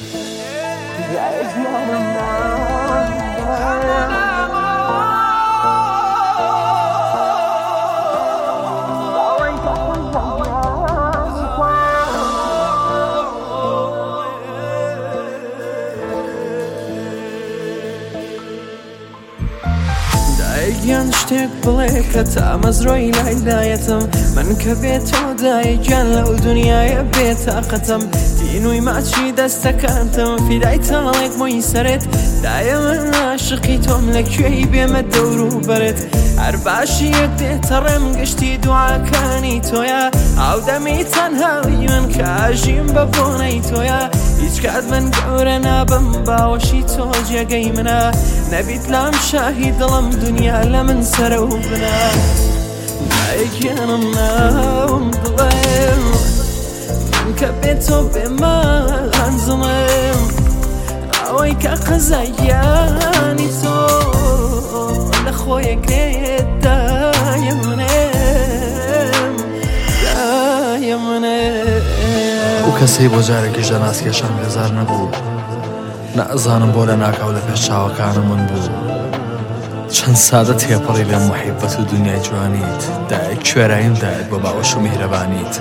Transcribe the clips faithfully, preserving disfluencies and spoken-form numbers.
گیان شتێک بڵێ کە تا مەزرۆی لایلایەتم من کە بێتەوە دایگیان لەو دنیاە بێتاقەتم دینووی ماچی دەستەکانتم فیدای تاڵێک مۆی سەرێت دایە من عاشقی تۆم لەکوێی بێمە دەور و بەرێت هەر باشی یەک دێتە ڕێم گشتی دوعاکانی تۆیە ئاودەمی تەنهاوی من کە ئاژیم بە بۆنەی تۆیە هیچ کات من گەورە نابم باوەشی تۆ جێگەی منە نەبیت لام شاهی دڵم دنیا لە من سەرە و بنا دایگیانم ناوم دڵێم من کە بێتۆ بێمانزمم ئەوەی کە قەزاییانی تۆ لە خۆیەکێت دایە منێم دایە منێم و کەسەی بۆ جارێکیش لە ناسکێشان بێزار نەبوو نەزانم بۆ لە ناکاو لە پێش چاوەکانم من بوو چەند سادە تێپەڕی لە محیبەت و دنیای جوانیت دایک کوێراییم دایت بۆ باوەش و میهرەبانیت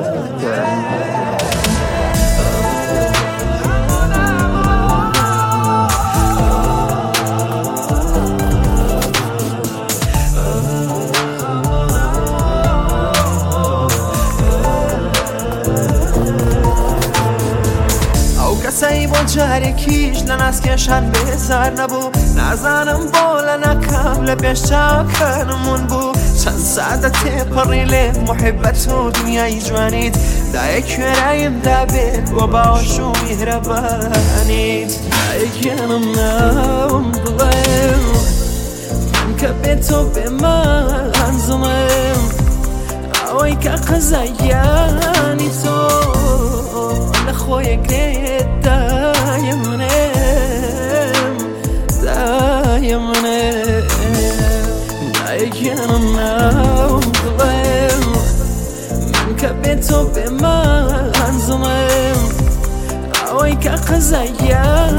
کەسەی بۆ جارێکیش لە ناسکێشان بێزار نەبوو نازانم بۆ لە ناکام لە پێش چاوەکانمون بوو چەند سادە تێپەڕی لێ محیبەت و دنیای جوانیت دایە کوێراییم دابێت بۆ باوەش و میهرەبانیت دایگیانم ناوم دڵێم من کە بێتۆ بێمانزمم ئەوەی کە قەزاییانی تۆ لە خۆیەکێت دایە منێم دایە منێم دایگیانم ناوم دڵێم من کە بێتۆ بێمانزمم ئەوەی کە قەزاییانی